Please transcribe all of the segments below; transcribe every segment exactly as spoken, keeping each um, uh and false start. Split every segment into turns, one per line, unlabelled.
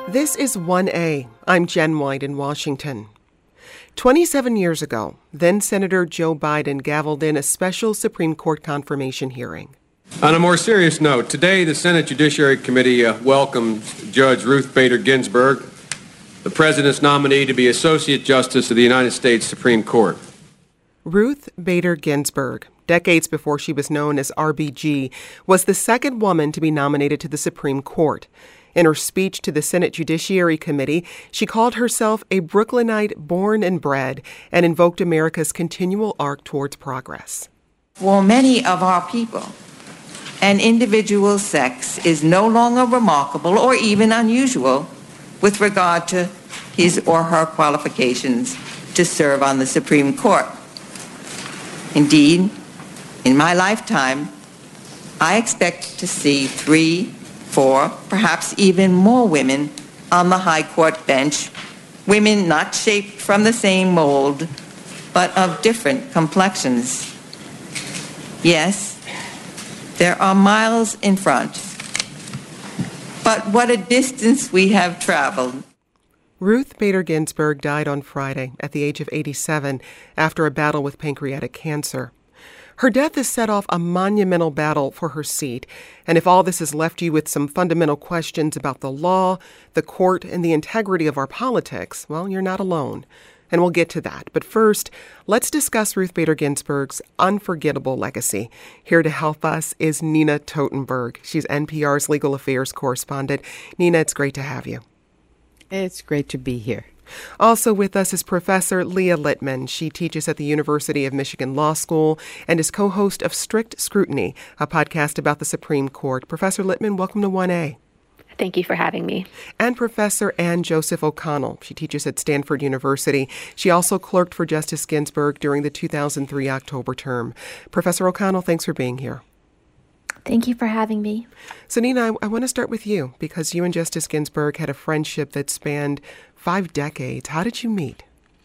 This is one A. I'm Jen White in Washington. twenty-seven years ago, then-Senator Joe Biden gavelled in a special Supreme Court confirmation hearing.
On a more serious note, today the Senate Judiciary Committee uh, welcomes Judge Ruth Bader Ginsburg, the President's nominee to be Associate Justice of the United States Supreme Court.
Ruth Bader Ginsburg, decades before she was known as R B G, was the second woman to be nominated to the Supreme Court. In her speech to the Senate Judiciary Committee, she called herself a Brooklynite born and bred and invoked America's continual arc towards progress.
For many of our people, an individual's sex is no longer remarkable or even unusual with regard to his or her qualifications to serve on the Supreme Court. Indeed, in my lifetime, I expect to see three, four, perhaps even more women on the High Court bench, women not shaped from the same mold, but of different complexions. Yes, there are miles in front, but what a distance we have traveled.
Ruth Bader Ginsburg died on Friday at the age of eighty-seven after a battle with pancreatic cancer. Her death has set off a monumental battle for her seat, and if all this has left you with some fundamental questions about the law, the court, and the integrity of our politics, well, you're not alone. And we'll get to that. But first, let's discuss Ruth Bader Ginsburg's unforgettable legacy. Here to help us is Nina Totenberg. She's N P R's legal affairs correspondent. Nina, it's great to have you.
It's great to be here.
Also with us is Professor Leah Littman. She teaches at the University of Michigan Law School and is co-host of Strict Scrutiny, a podcast about the Supreme Court. Professor Littman, welcome to one A.
Thank you for having me.
And Professor Ann Joseph O'Connell. She teaches at Stanford University. She also clerked for Justice Ginsburg during the two thousand three October term. Professor O'Connell, thanks for being here.
Thank you for having me.
So, Nina, I, I want to start with you because you and Justice Ginsburg had a friendship that spanned five decades. How did you meet?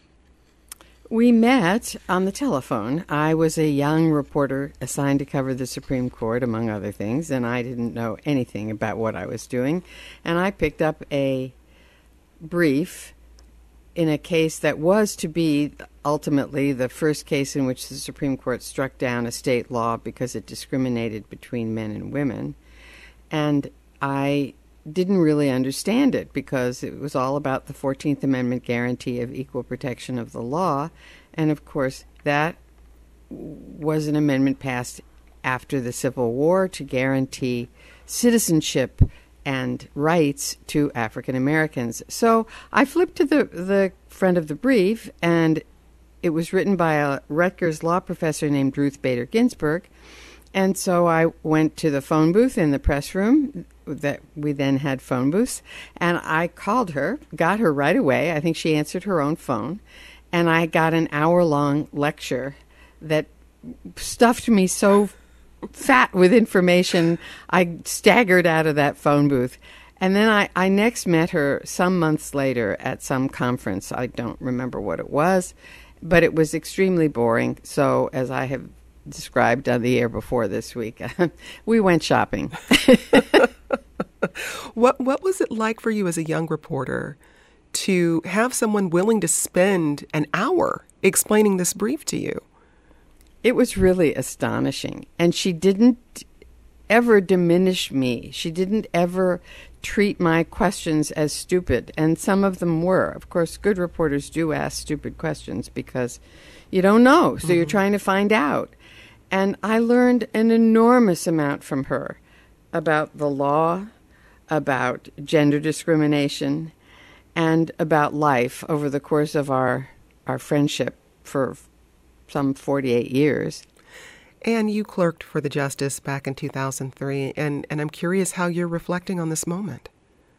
We met on the telephone. I was a young reporter assigned to cover the Supreme Court, among other things, and I didn't know anything about what I was doing. And I picked up a brief in a case that was to be ultimately the first case in which the Supreme Court struck down a state law because it discriminated between men and women. And I didn't really understand it because it was all about the fourteenth Amendment guarantee of equal protection of the law. And, of course, that was an amendment passed after the Civil War to guarantee citizenship and rights to African Americans. So I flipped to the, the front of the brief, and it was written by a Rutgers law professor named Ruth Bader Ginsburg. And so I went to the phone booth in the press room that we then had phone booths, and I called her, got her right away. I think she answered her own phone, and I got an hour-long lecture that stuffed me so fat with information, I staggered out of that phone booth. And then I, I next met her some months later at some conference. I don't remember what it was, but it was extremely boring. So as I have described on the air before this week, we went shopping.
What what was it like for you as a young reporter to have someone willing to spend an hour explaining this brief to you?
It was really astonishing. And she didn't ever diminish me. She didn't ever treat my questions as stupid. And some of them were. Of course, good reporters do ask stupid questions because you don't know. So mm-hmm. you're trying to find out. And I learned an enormous amount from her about the law, about gender discrimination, and about life over the course of our our friendship for some forty-eight years.
And you clerked for the justice back in two thousand three, and, and I'm curious how you're reflecting on this moment.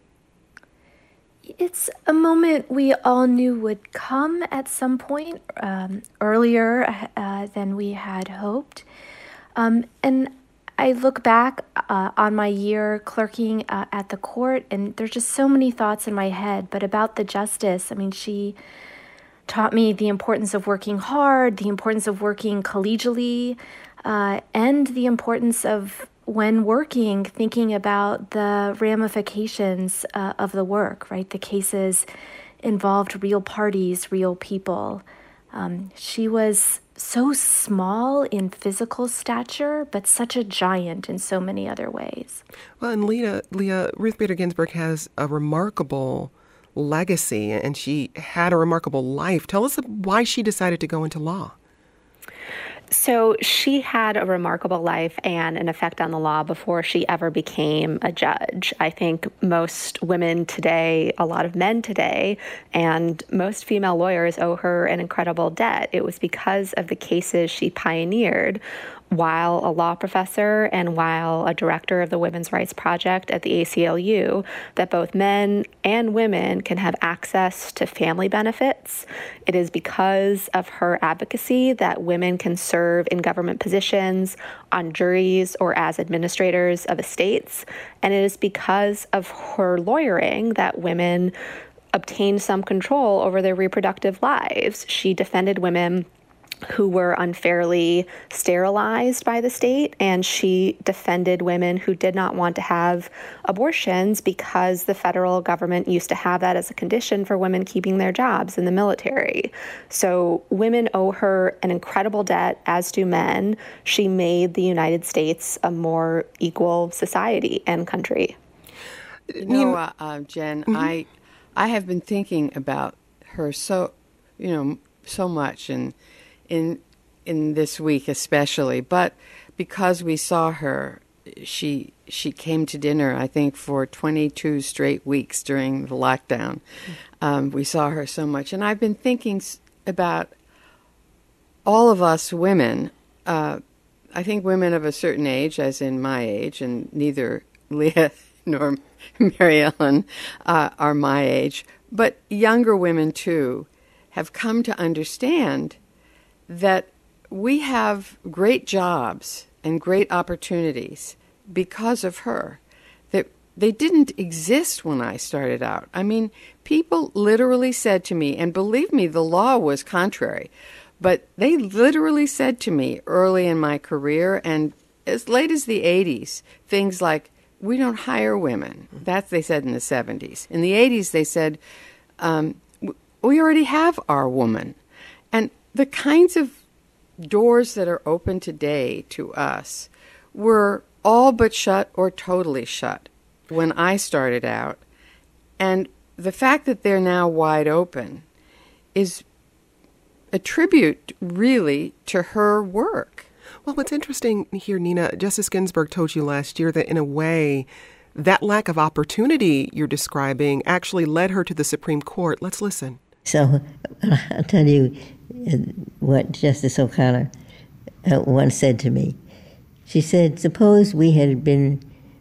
It's a moment we all knew would come at some point, um, earlier uh, than we had hoped. Um, and I look back uh, on my year clerking uh, at the court, and there's just so many thoughts in my head. But about the justice, I mean, she taught me the importance of working hard, the importance of working collegially, uh, and the importance of when working, thinking about the ramifications uh, of the work, right? The cases involved real parties, real people. Um, she was so small in physical stature, but such a giant in so many other ways.
Well, and Leah, Leah Ruth Bader Ginsburg has a remarkable legacy, and she had a remarkable life. Tell us why she decided to go into law.
So she had a remarkable life and an effect on the law before she ever became a judge. I think most women today, a lot of men today, and most female lawyers owe her an incredible debt. It was because of the cases she pioneered while a law professor and while a director of the Women's Rights Project at the A C L U, that both men and women can have access to family benefits. It is because of her advocacy that women can serve in government positions, on juries, or as administrators of estates. And it is because of her lawyering that women obtained some control over their reproductive lives. She defended women who were unfairly sterilized by the state, and she defended women who did not want to have abortions because the federal government used to have that as a condition for women keeping their jobs in the military. So women owe her an incredible debt, as do men. She made the United States a more equal society and country.
You know, uh, uh, Jen, mm-hmm. I I have been thinking about her so, you know, so much, and in in this week especially, but because we saw her, she she came to dinner, I think, for twenty-two straight weeks during the lockdown. Um, we saw her so much, and I've been thinking about all of us women. Uh, I think women of a certain age, as in my age, and neither Leah nor Mary Ellen uh, are my age, but younger women too, have come to understand that we have great jobs and great opportunities because of her, that they didn't exist when I started out. I mean, people literally said to me, and believe me, the law was contrary, but they literally said to me early in my career, and as late as the eighties, things like, we don't hire women. That's, they said in the seventies. In the eighties, they said, um, we already have our woman. And the kinds of doors that are open today to us were all but shut or totally shut when I started out. And the fact that they're now wide open is a tribute, really, to her work.
Well, what's interesting here, Nina, Justice Ginsburg told you last year that in a way, that lack of opportunity you're describing actually led her to the Supreme Court. Let's listen.
So I'll tell you what Justice O'Connor uh, once said to me. She said, suppose we had been,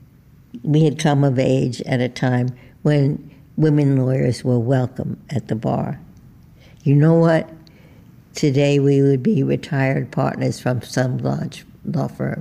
we had come of age at a time when women lawyers were welcome at the bar. You know what? Today we would be retired partners from some large law firm.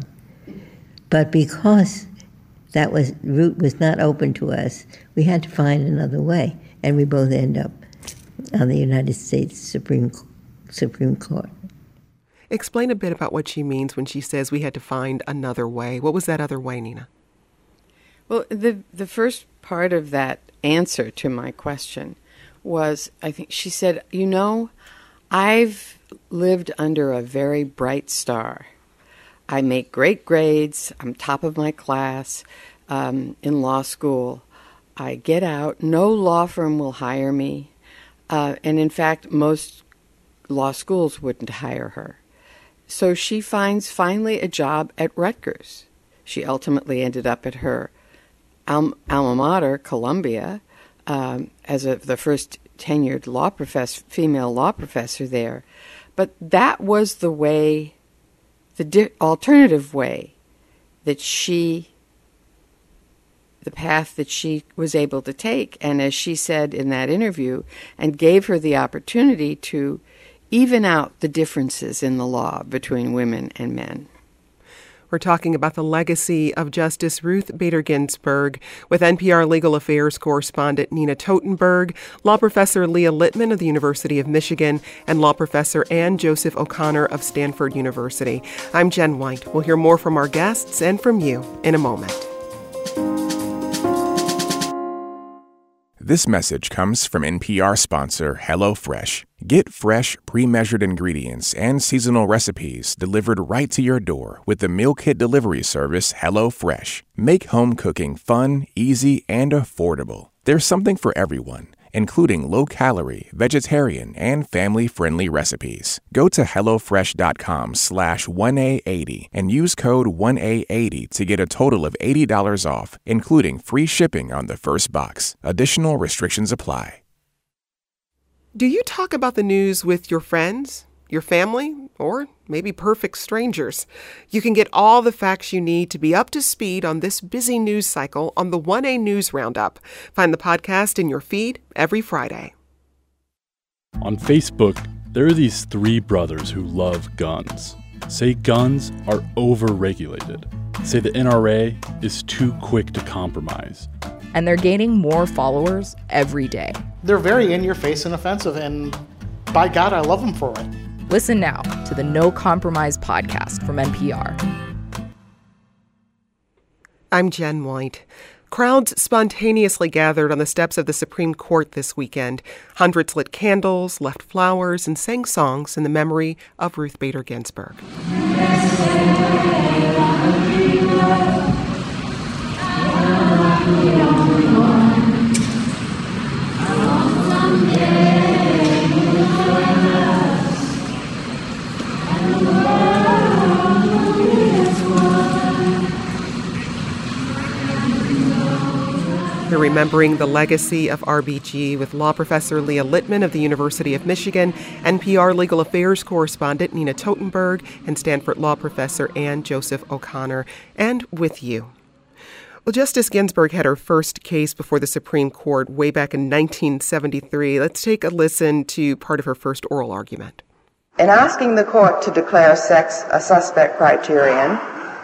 But because that was route was not open to us, we had to find another way, and we both end up on the United States Supreme Supreme Court.
Explain a bit about what she means when she says we had to find another way. What was that other way, Nina?
Well, the the first part of that answer to my question was, I think she said, you know, I've lived under a very bright star. I make great grades. I'm top of my class um, in law school. I get out. No law firm will hire me. Uh, and in fact, most law schools wouldn't hire her. So she finds finally a job at Rutgers. She ultimately ended up at her al- alma mater, Columbia, um, as a, the first tenured law professor, female law professor there. But that was the way, the di- alternative way that she, the path that she was able to take. And as she said in that interview, and gave her the opportunity to even out the differences in the law between women and men.
We're talking about the legacy of Justice Ruth Bader Ginsburg with N P R Legal Affairs correspondent Nina Totenberg, law professor Leah Littman of the University of Michigan, and law professor Ann Joseph O'Connor of Stanford University. I'm Jen White. We'll hear more from our guests and from you in a moment.
This message comes from N P R sponsor HelloFresh. Get fresh, pre-measured ingredients and seasonal recipes delivered right to your door with the meal kit delivery service HelloFresh. Make home cooking fun, easy, and affordable. There's something for everyone, including low-calorie, vegetarian, and family-friendly recipes. Go to HelloFresh.com slash 1A80 and use code one A eighty to get a total of eighty dollars off, including free shipping on the first box. Additional restrictions apply.
Do you talk about the news with your friends, your family, or maybe perfect strangers? You can get all the facts you need to be up to speed on this busy news cycle on the one A News Roundup. Find the podcast in your feed every Friday.
On Facebook, there are these three brothers who love guns. Say guns are overregulated. Say the N R A is too quick to compromise.
And they're gaining more followers every day.
They're very in-your-face and offensive, and by God, I love them for it.
Listen now to the No Compromise podcast from N P R.
I'm Jen White. Crowds spontaneously gathered on the steps of the Supreme Court this weekend. Hundreds lit candles, left flowers, and sang songs in the memory of Ruth Bader Ginsburg. We're remembering the legacy of R B G with law professor Leah Littman of the University of Michigan, N P R Legal Affairs correspondent Nina Totenberg, and Stanford law professor Ann Joseph O'Connor, and with you. Well, Justice Ginsburg had her first case before the Supreme Court way back in nineteen seventy-three. Let's take a listen to part of her first oral argument.
In asking the court to declare sex a suspect criterion,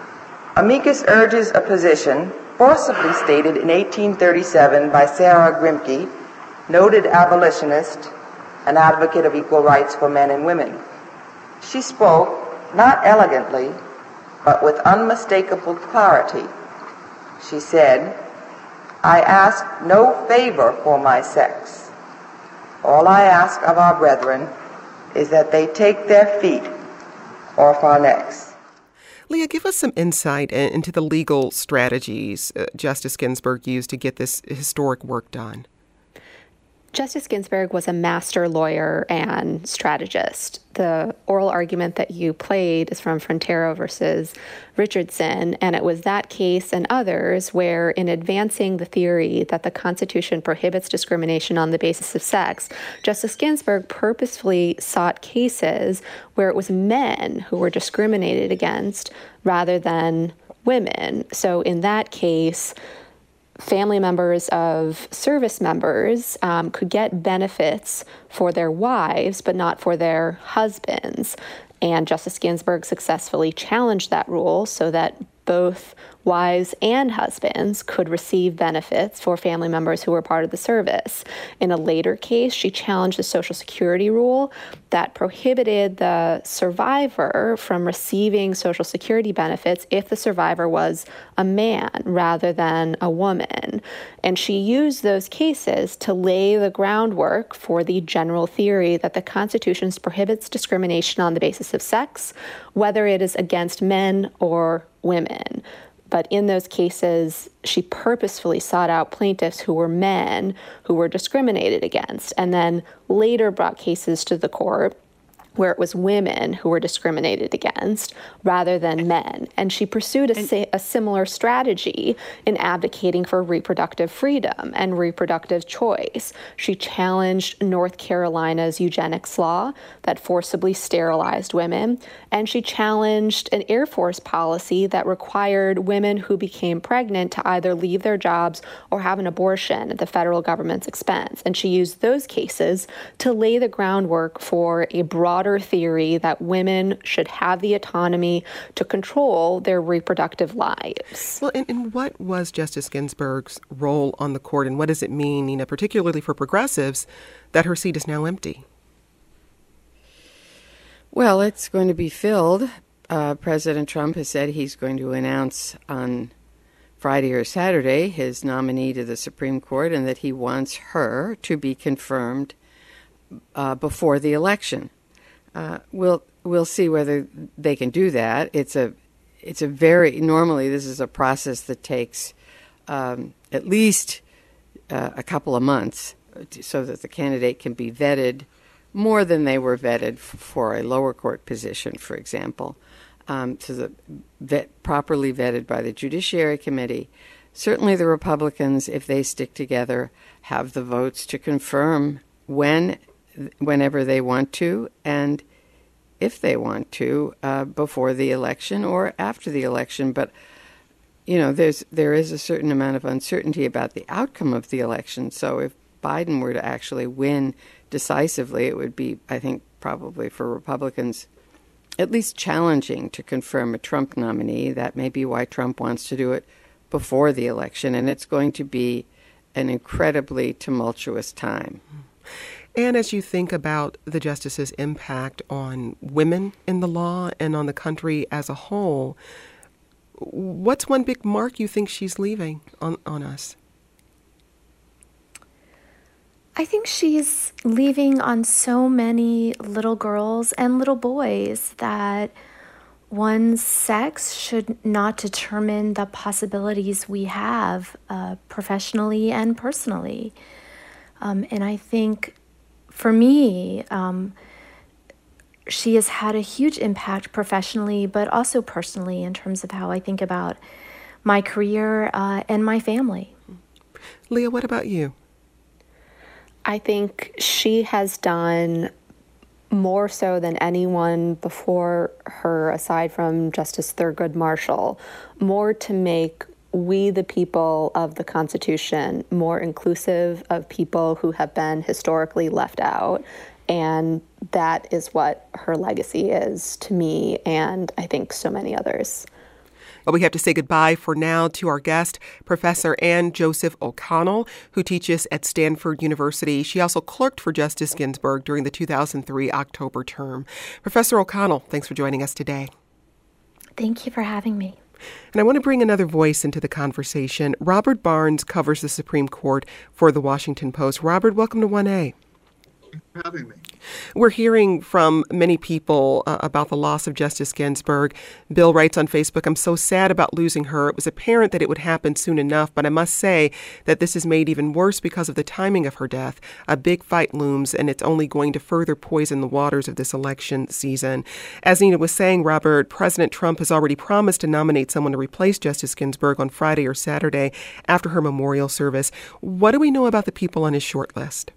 amicus urges a position forcibly stated in eighteen thirty-seven by Sarah Grimke, noted abolitionist and advocate of equal rights for men and women. She spoke, not elegantly, but with unmistakable clarity. She said, "I ask no favor for my sex. All I ask of our brethren is that they take their feet off our necks."
Leah, give us some insight into the legal strategies uh, Justice Ginsburg used to get this historic work done.
Justice Ginsburg was a master lawyer and strategist. The oral argument that you played is from Frontero versus Richardson, and it was that case and others where, in advancing the theory that the Constitution prohibits discrimination on the basis of sex, Justice Ginsburg purposefully sought cases where it was men who were discriminated against rather than women. So in that case, family members of service members um, could get benefits for their wives, but not for their husbands. And Justice Ginsburg successfully challenged that rule so that both wives and husbands could receive benefits for family members who were part of the service. In a later case, she challenged the Social Security rule that prohibited the survivor from receiving Social Security benefits if the survivor was a man rather than a woman. And she used those cases to lay the groundwork for the general theory that the Constitution prohibits discrimination on the basis of sex, whether it is against men or women. But in those cases, she purposefully sought out plaintiffs who were men who were discriminated against, and then later brought cases to the court where it was women who were discriminated against rather than men. And she pursued a, sa- a similar strategy in advocating for reproductive freedom and reproductive choice. She challenged North Carolina's eugenics law that forcibly sterilized women, and she challenged an Air Force policy that required women who became pregnant to either leave their jobs or have an abortion at the federal government's expense. And she used those cases to lay the groundwork for a broad broader theory that women should have the autonomy to control their reproductive lives.
Well, and, and what was Justice Ginsburg's role on the court, and what does it mean, you know, particularly for progressives, that her seat is now empty?
Well, it's going to be filled. Uh, President Trump has said he's going to announce on Friday or Saturday his nominee to the Supreme Court, and that he wants her to be confirmed uh, before the election. Uh, we'll we'll see whether they can do that. It's a it's a very normally this is a process that takes um, at least uh, a couple of months, so that the candidate can be vetted more than they were vetted f- for a lower court position, for example. Um, to the vet, properly vetted by the Judiciary Committee. Certainly the Republicans, if they stick together, have the votes to confirm when, whenever they want to, and if they want to, uh, before the election or after the election. But, you know, there's there is a certain amount of uncertainty about the outcome of the election. So if Biden were to actually win decisively, it would be, I think, probably for Republicans at least challenging to confirm a Trump nominee. That may be why Trump wants to do it before the election, and it's going to be an incredibly tumultuous time.
And as you think about the justice's impact on women in the law and on the country as a whole, what's one big mark you think she's leaving on, on us?
I think she's leaving on so many little girls and little boys that one's sex should not determine the possibilities we have uh, professionally and personally. Um, and I think for me, um, she has had a huge impact professionally, but also personally in terms of how I think about my career uh, and my family.
Leah, what about you?
I think she has done more so than anyone before her, aside from Justice Thurgood Marshall, more to make we, the people of the Constitution, more inclusive of people who have been historically left out. And that is what her legacy is to me, and I think so many others.
Well, we have to say goodbye for now to our guest, Professor Ann Joseph O'Connell, who teaches at Stanford University. She also clerked for Justice Ginsburg during the two thousand three October term. Professor O'Connell, thanks for joining us today.
Thank you for having me.
And I want to bring another voice into the conversation. Robert Barnes covers the Supreme Court for The Washington Post. Robert, welcome to one A.
Thanks for having me.
We're hearing from many people uh, about the loss of Justice Ginsburg. Bill writes on Facebook, "I'm so sad about losing her. It was apparent that it would happen soon enough, but I must say that this is made even worse because of the timing of her death. A big fight looms, and it's only going to further poison the waters of this election season." As Nina was saying, Robert, President Trump has already promised to nominate someone to replace Justice Ginsburg on Friday or Saturday after her memorial service. What do we know about the people on his short list?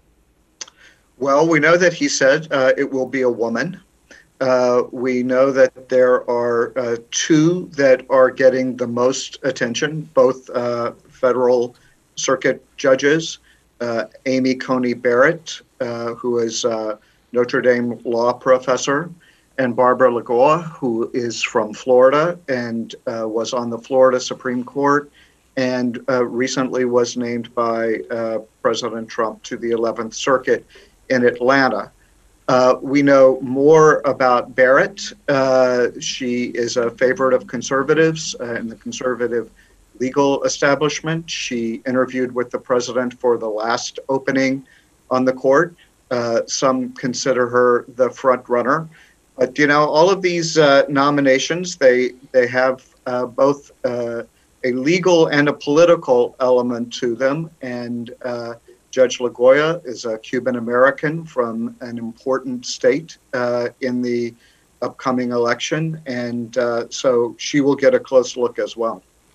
Well, we know that he said uh, it will be a woman. Uh, we know that there are uh, two that are getting the most attention, both uh, federal circuit judges, uh, Amy Coney Barrett, uh, who is a Notre Dame law professor, and Barbara Lagoa, who is from Florida and uh, was on the Florida Supreme Court and uh, recently was named by uh, President Trump to the eleventh Circuit in Atlanta. Uh, we know more about Barrett. Uh, she is a favorite of conservatives uh, in the conservative legal establishment. She interviewed with the president for the last opening on the court. Uh, some consider her the front runner. But, you know, all of these uh, nominations, they, they have uh, both uh, a legal and a political element to them. And uh, Judge Lagoa is a Cuban American from an important state uh, in the upcoming election, and uh, so she will get a close look as well.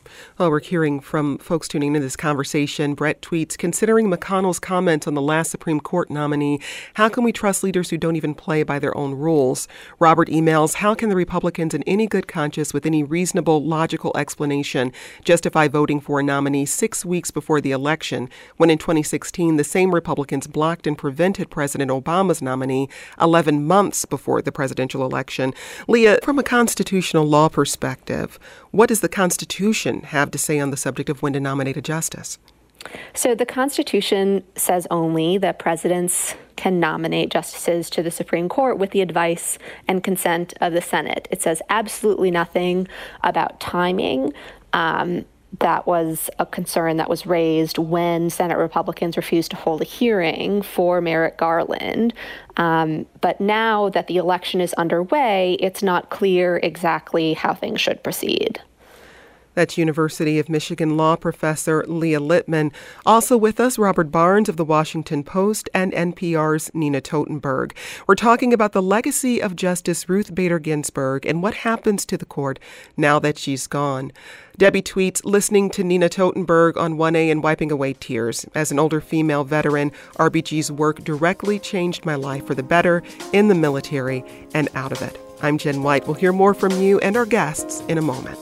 Well, we're hearing from folks tuning into this conversation. Brett tweets, considering McConnell's comments on the last Supreme Court nominee, how can we trust leaders who don't even play by their own rules? Robert emails, how can the Republicans in any good conscience with any reasonable, logical explanation justify voting for a nominee six weeks before the election when in twenty sixteen the same Republicans blocked and prevented President Obama's nominee eleven months before the presidential election? Leah, from a constitutional law perspective, what does the Constitution have to say on the subject of when to nominate a justice?
So the Constitution says only that presidents can nominate justices to the Supreme Court with the advice and consent of the Senate. It says absolutely nothing about timing. Um, that was a concern that was raised when Senate Republicans refused to hold a hearing for Merrick Garland. Um, but now that the election is underway, it's not clear exactly how things should proceed.
That's University of Michigan law professor Leah Littman. Also with us, Robert Barnes of The Washington Post and N P R's Nina Totenberg. We're talking about the legacy of Justice Ruth Bader Ginsburg and what happens to the court now that she's gone. Debbie tweets, listening to Nina Totenberg on one A and wiping away tears. As an older female veteran, R B G's work directly changed my life for the better in the military and out of it. I'm Jen White. We'll hear more from you and our guests in a moment.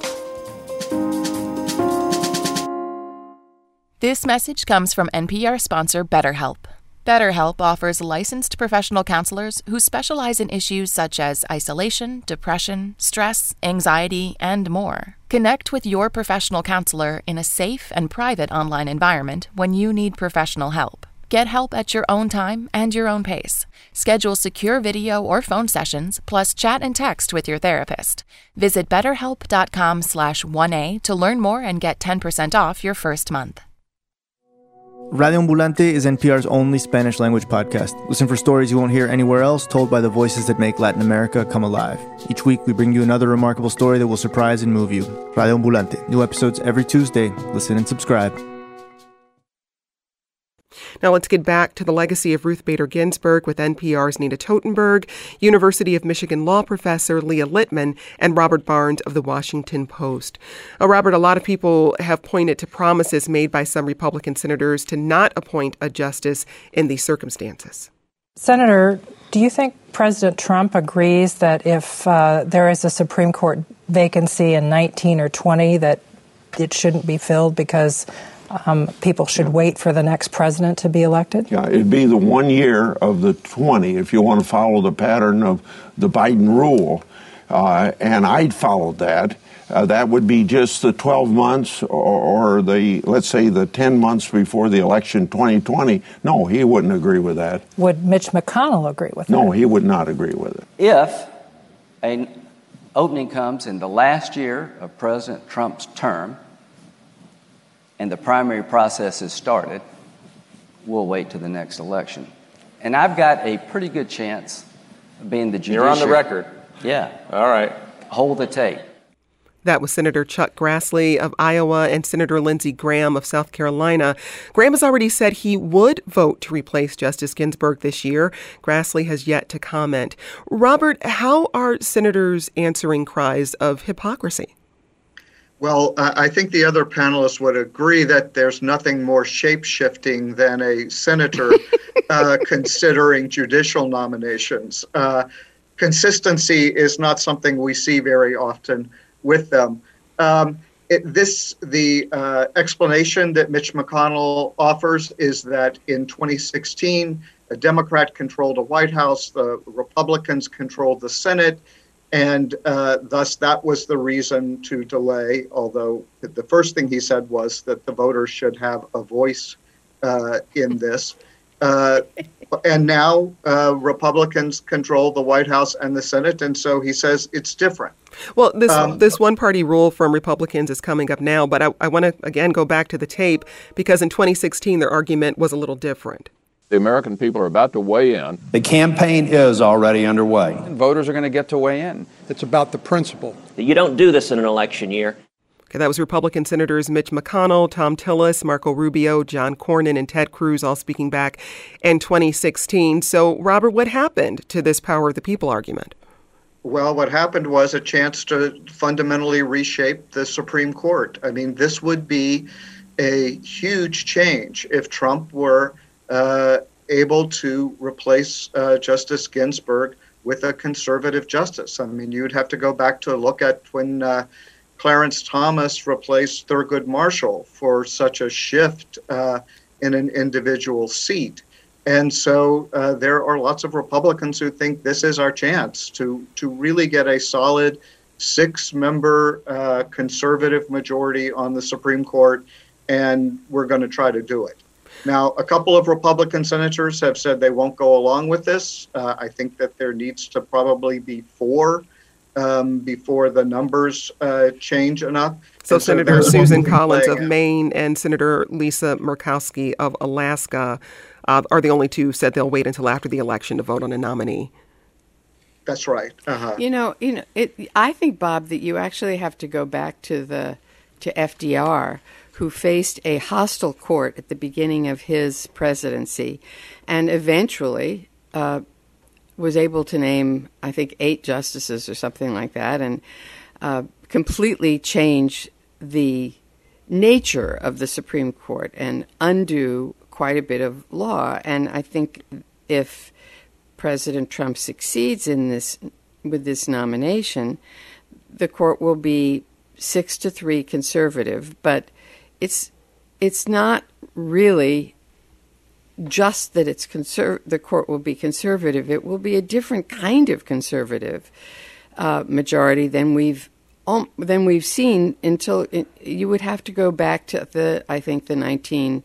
This message comes from N P R sponsor BetterHelp. BetterHelp offers licensed professional counselors who specialize in issues such as isolation, depression, stress, anxiety, and more. Connect with your professional counselor in a safe and private online environment when you need professional help. Get help at your own time and your own pace. Schedule secure video or phone sessions, plus chat and text with your therapist. Visit betterhelp.com slash 1A to learn more and get ten percent off your first month.
Radio Ambulante is N P R's only Spanish-language podcast. Listen for stories you won't hear anywhere else, told by the voices that make Latin America come alive. Each week, we bring you another remarkable story that will surprise and move you. Radio Ambulante. New episodes every Tuesday. Listen and subscribe.
Now let's get back to the legacy of Ruth Bader Ginsburg with N P R's Nina Totenberg, University of Michigan law professor Leah Littman, and Robert Barnes of The Washington Post. Uh, Robert, a lot of people have pointed to promises made by some Republican senators to not appoint a justice in these circumstances.
Senator, do you think President Trump agrees that if uh, there is a Supreme Court vacancy in nineteen or twenty, that it shouldn't be filled because Um, people should wait for the next president to be elected?
Yeah, it'd be the one year of the twenty if you want to follow the pattern of the Biden rule. Uh, and I'd followed that. Uh, that would be just the twelve months or, or the, let's say, the ten months before the election twenty twenty. No, he wouldn't agree with that.
Would Mitch McConnell agree with that?
No, he would not agree with it.
If an opening comes in the last year of President Trump's term, and the primary process is started, we'll wait to the next election. And I've got a pretty good chance of being the judiciary.
You're on the record.
Yeah.
All right.
Hold the tape.
That was Senator Chuck Grassley of Iowa and Senator Lindsey Graham of South Carolina. Graham has already said he would vote to replace Justice Ginsburg this year. Grassley has yet to comment. Robert, how are senators answering cries of hypocrisy?
Well, uh, I think the other panelists would agree that there's nothing more shape-shifting than a senator uh, considering judicial nominations. Uh, consistency is not something we see very often with them. Um, it, this, the uh, explanation that Mitch McConnell offers is that in twenty sixteen, a Democrat controlled the White House, the Republicans controlled the Senate, and uh, thus that was the reason to delay, although the first thing he said was that the voters should have a voice uh, in this. Uh, and now uh, Republicans control the White House and the Senate, and so he says it's different.
Well, this
um,
this one-party rule from Republicans is coming up now, but I, I want to, again, go back to the tape, because in twenty sixteen, their argument was a little different.
The American people are about to weigh in.
The campaign is already underway.
And voters are going to get to weigh in. It's about the principle.
You don't do this in an election year.
Okay, that was Republican Senators Mitch McConnell, Tom Tillis, Marco Rubio, John Cornyn, and Ted Cruz all speaking back in twenty sixteen. So, Robert, what happened to this power of the people argument?
Well, what happened was a chance to fundamentally reshape the Supreme Court. I mean, this would be a huge change if Trump were uh, able to replace uh, Justice Ginsburg with a conservative justice. I mean, you'd have to go back to look at when uh, Clarence Thomas replaced Thurgood Marshall for such a shift uh, in an individual seat. And so uh, there are lots of Republicans who think this is our chance to, to really get a solid six-member uh, conservative majority on the Supreme Court, and we're going to try to do it. Now, a couple of Republican senators have said they won't go along with this. Uh, I think that there needs to probably be four um, before the numbers uh, change enough.
So,
and
Senator
so
Susan Collins of
out.
Maine and Senator Lisa Murkowski of Alaska uh, are the only two who said they'll wait until after the election to vote on a nominee.
That's right. Uh-huh.
You know, you know, it, I think, Bob, that you actually have to go back to the to F D R, who faced a hostile court at the beginning of his presidency, and eventually uh, was able to name, I think, eight justices or something like that, and uh, completely change the nature of the Supreme Court and undo quite a bit of law. And I think if President Trump succeeds in this with this nomination, the court will be six to three conservative, but it's it's not really just that it's conser- the court will be conservative. It will be a different kind of conservative uh, majority than we've um, than we've seen until it, you would have to go back to the I think the nineteen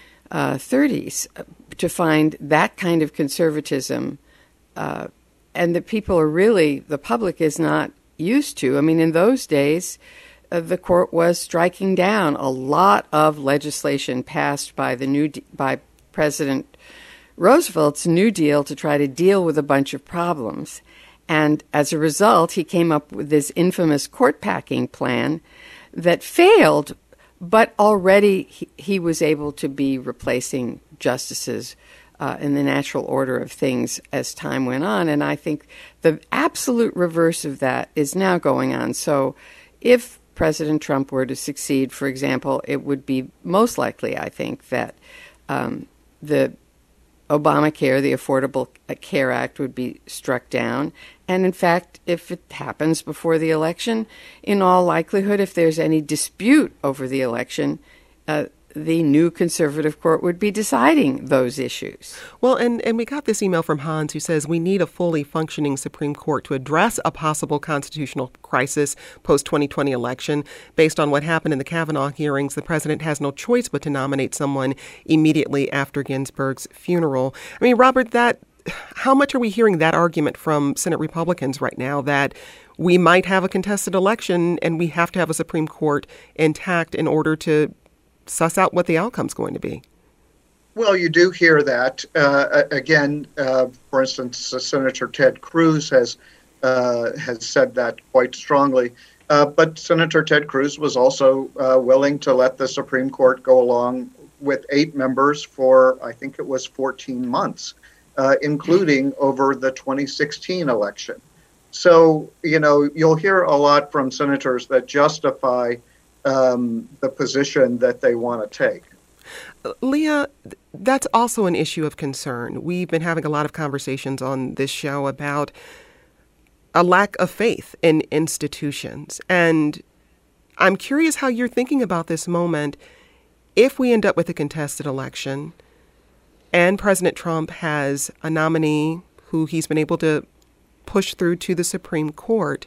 thirties to find that kind of conservatism, uh, and the people are really the public is not used to. I mean, in those days, uh, the court was striking down a lot of legislation passed by the new by President Roosevelt's New Deal to try to deal with a bunch of problems. And as a result, he came up with this infamous court packing plan that failed, but already he, he was able to be replacing justices uh, in the natural order of things as time went on. And I think the absolute reverse of that is now going on. So if President Trump were to succeed, for example, it would be most likely, I think, that um, the Obamacare, the Affordable Care Act, would be struck down. And in fact, if it happens before the election, in all likelihood, if there's any dispute over the election, uh, the new conservative court would be deciding those issues.
Well, and, and we got this email from Hans who says we need a fully functioning Supreme Court to address a possible constitutional crisis post twenty twenty election. Based on what happened in the Kavanaugh hearings, the president has no choice but to nominate someone immediately after Ginsburg's funeral. I mean, Robert, that how much are we hearing that argument from Senate Republicans right now, that we might have a contested election and we have to have a Supreme Court intact in order to suss out what the outcome's going to be?
Well, you do hear that. Uh, again, uh, for instance, uh, Senator Ted Cruz has uh, has said that quite strongly. Uh, but Senator Ted Cruz was also uh, willing to let the Supreme Court go along with eight members for, I think it was fourteen months, uh, including over the twenty sixteen election. So, you know, you'll hear a lot from senators that justify Um, the position that they want to take.
Leah, that's also an issue of concern. We've been having a lot of conversations on this show about a lack of faith in institutions. And I'm curious how you're thinking about this moment if we end up with a contested election and President Trump has a nominee who he's been able to push through to the Supreme Court.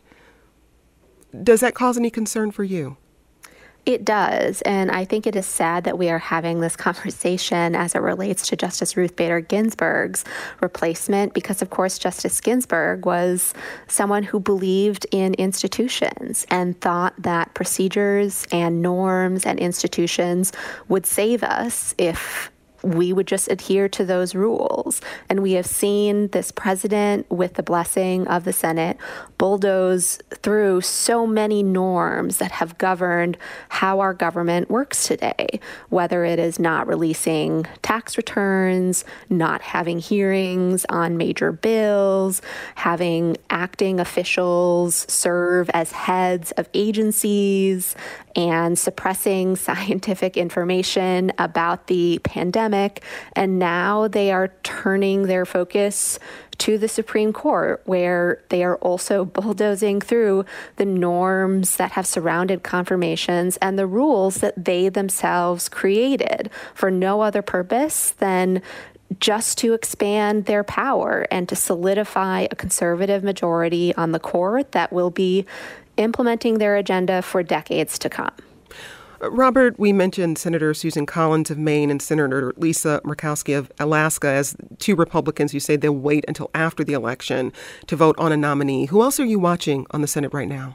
Does that cause any concern for you?
It does, and I think it is sad that we are having this conversation as it relates to Justice Ruth Bader Ginsburg's replacement, because, of course, Justice Ginsburg was someone who believed in institutions and thought that procedures and norms and institutions would save us if we would just adhere to those rules. And we have seen this president, with the blessing of the Senate, bulldoze through so many norms that have governed how our government works today, whether it is not releasing tax returns, not having hearings on major bills, having acting officials serve as heads of agencies, and suppressing scientific information about the pandemic. And now they are turning their focus to the Supreme Court, where they are also bulldozing through the norms that have surrounded confirmations and the rules that they themselves created for no other purpose than just to expand their power and to solidify a conservative majority on the court that will be implementing their agenda for decades to come.
Robert, we mentioned Senator Susan Collins of Maine and Senator Lisa Murkowski of Alaska as two Republicans who say they'll wait until after the election to vote on a nominee. Who else are you watching on the Senate right now?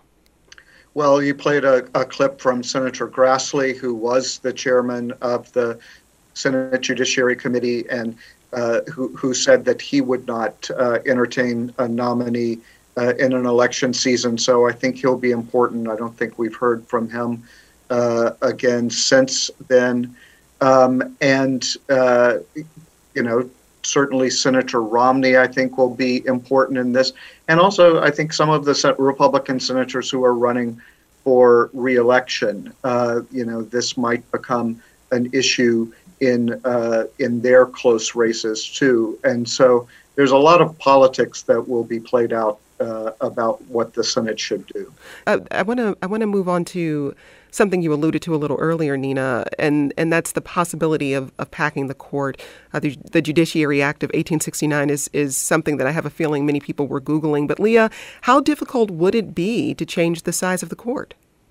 Well, you played a, a clip from Senator Grassley, who was the chairman of the Senate Judiciary Committee, and uh, who, who said that he would not uh, entertain a nominee uh, in an election season. So I think he'll be important. I don't think we've heard from him uh, again since then. Um, and, uh, you know, certainly Senator Romney, I think, will be important in this. And also, I think some of the Republican senators who are running for re-election, uh, you know, this might become an issue in uh, in their close races too. And so there's a lot of politics that will be played out uh, about what the Senate should do.
Uh, I want to I want to move on to something you alluded to a little earlier, Nina, and, and that's the possibility of, of packing the court. Uh, the, the Judiciary Act of eighteen sixty-nine is, is something that I have a feeling many people were Googling. But Leah, how difficult would it be to change the size of the court?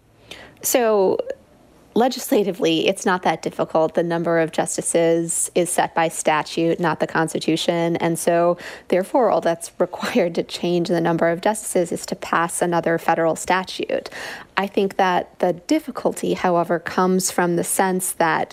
So legislatively, it's not that difficult. The number of justices is set by statute, not the Constitution. And so, therefore, all that's required to change the number of justices is to pass another federal statute. I think that the difficulty, however, comes from the sense that,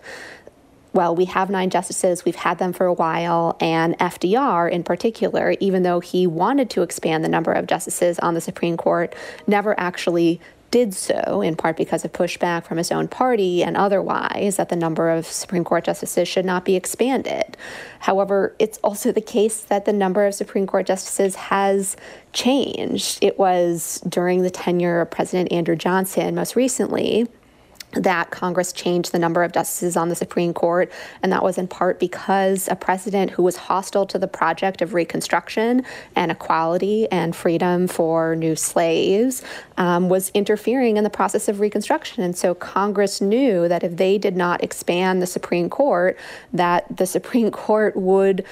well, we have nine justices, we've had them for a while, and F D R in particular, even though he wanted to expand the number of justices on the Supreme Court, never actually did so, in part because of pushback from his own party and otherwise, that the number of Supreme Court justices should not be expanded. However, it's also the case that the number of Supreme Court justices has changed. It was during the tenure of President Andrew Johnson, most recently, that Congress changed the number of justices on the Supreme Court, and that was in part because a president who was hostile to the project of Reconstruction and equality and freedom for new slaves um, was interfering in the process of Reconstruction. And so Congress knew that if they did not expand the Supreme Court, that the Supreme Court would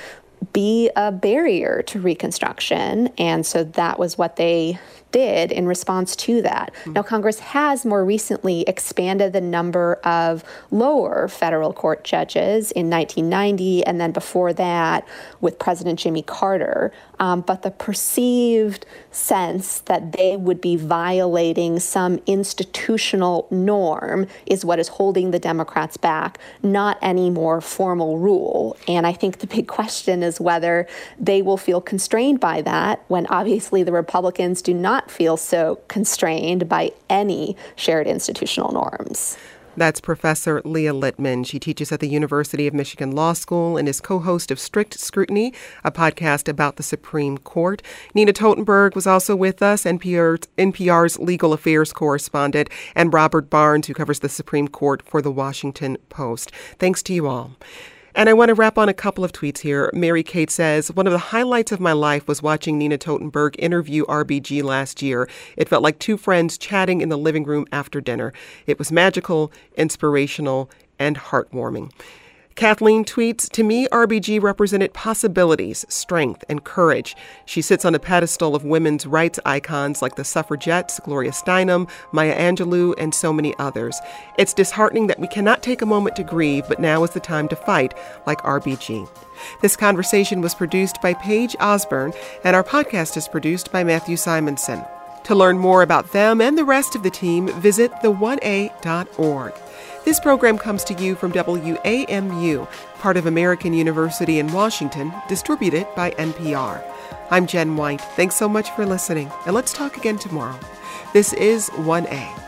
be a barrier to Reconstruction. And so that was what they did in response to that. Mm-hmm. Now, Congress has more recently expanded the number of lower federal court judges in nineteen ninety, and then before that with President Jimmy Carter. Um, but the perceived sense that they would be violating some institutional norm is what is holding the Democrats back, not any more formal rule. And I think the big question is whether they will feel constrained by that when obviously the Republicans do not feel so constrained by any shared institutional norms.
That's Professor Leah Littman. She teaches at the University of Michigan Law School and is co-host of Strict Scrutiny, a podcast about the Supreme Court. Nina Totenberg was also with us, N P R's, N P R's legal affairs correspondent, and Robert Barnes, who covers the Supreme Court for The Washington Post. Thanks to you all. And I want to wrap on a couple of tweets here. Mary Kate says, one of the highlights of my life was watching Nina Totenberg interview R B G last year. It felt like two friends chatting in the living room after dinner. It was magical, inspirational, and heartwarming. Kathleen tweets, to me, R B G represented possibilities, strength, and courage. She sits on a pedestal of women's rights icons like the suffragettes, Gloria Steinem, Maya Angelou, and so many others. It's disheartening that we cannot take a moment to grieve, but now is the time to fight like R B G. This conversation was produced by Paige Osborne, and our podcast is produced by Matthew Simonson. To learn more about them and the rest of the team, visit the one a dot org. This program comes to you from W A M U, part of American University in Washington, distributed by N P R. I'm Jen White. Thanks so much for listening, and let's talk again tomorrow. This is one A.